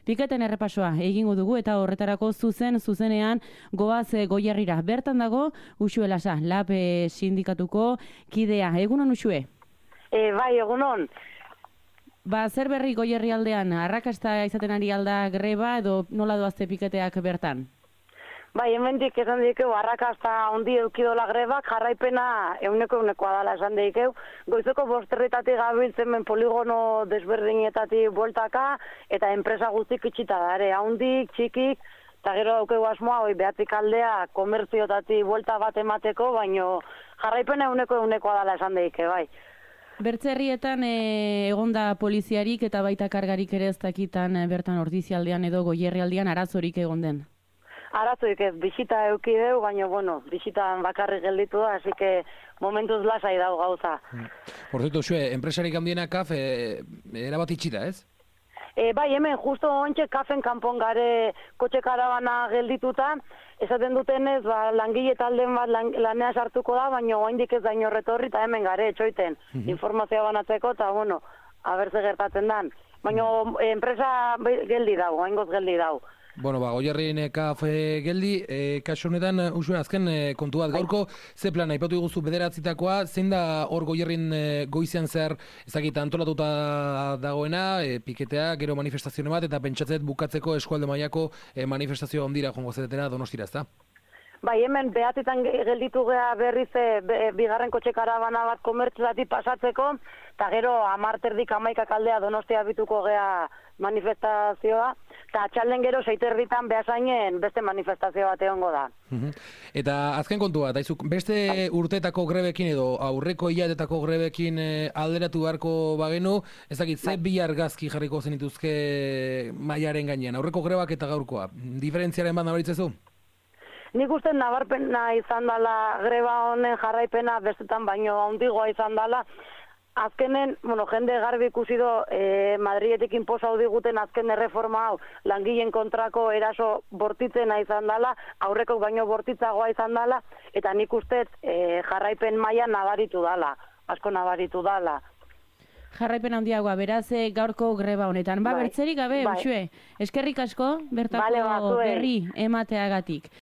Piketen errepasoa egingo dugu eta horretarako zuzenean goaz Goierrira. Bertan dago Uxue Lasa, LAB sindikatuko kidea. Egunon Uxue? Bai, egunon. Zer berri Goierri aldean, arrakasta izaten ari alda greba edo nola doazte piketeak bertan? Bai, hemendik esan dikeu, arrakasta ondi eukidola grebak, jarraipena euneko adala esan dikeu. Goizeko 5:00 gabiltzen poligono desberdinetatik bueltaka, eta enpresa guztik itxita dare, haundik, txikik, eta gero daukegu asmoa, behatik aldea, komertziotatik buelta bat emateko, baino jarraipena euneko adala esan dikeu, bai. Bertze herrietan egonda poliziarik eta baita kargarik ere ez dakitan bertan Ordizialdean edo Goierri aldean arazorik egon den? Arazoik ez, bisita eukideu, baina, bisitan bakarrik gelditu da, así que momentuz lasai dago gauza. Por cierto, Xue, enpresarik handiena KAF erabat itxita, ez? Bai, hemen, justo ontxe kafen kanpon gare kotxe karabana geldituta, esaten dutenez, langile talden bat lanea sartuko da, baina oraindik ez da inorretorri, eta hemen gare, etxoiten, informazioa banatzeko, eta, abertze gertatzen dan. Baina enpresa geldi dago, haingoz geldi dago. Goierrin KAF geldi, kasu honetan, Uxue, azken kontu bat, gaurko ze plana, aipatu iguzu bederatzitakoa, zein da hor Goierrin goizean zer ezagita antolatuta dagoena, piketea, gero manifestazio bat, eta pentsatzet bukatzeko eskualde mailako manifestazio ondira joango zetena Donostira, ezta? Bai, hemen behatetan gelditu gea berriz bigarren kotxe karabana bat komertzioetatik pasatzeko, eta gero 10:30 aldea Donostia bituko gea manifestazioa, eta atxalden gero 6:30 Beasainen beste manifestazio bat egongo da. Eta azken kontu bat, beste urteetako grebekin edo aurreko hilatetako grebekin alderatu beharko bagenu, ez dakit, ze bi argazki jarriko zenituzke mailaren gainean, aurreko grebak eta gaurkoa, diferentziaren bat nabaritzezu? Nik uste nabarpena izan dela greba honen jarraipena bestetan baino handigoa izan dela. Azkenen, jende garbi ikusi do, Madriletik inposatu diguten azken erreforma hau langileen kontrako eraso bortitzena izan dela, aurreko baino bortitzagoa izan dela, eta nik uste jarraipen maila nabaritu dela, asko nabaritu dela. Jarraipen handiagoa, beraz gaurko greba honetan. Bertzerik gabe, Uxue, eskerrik asko bertako berri emateagatik.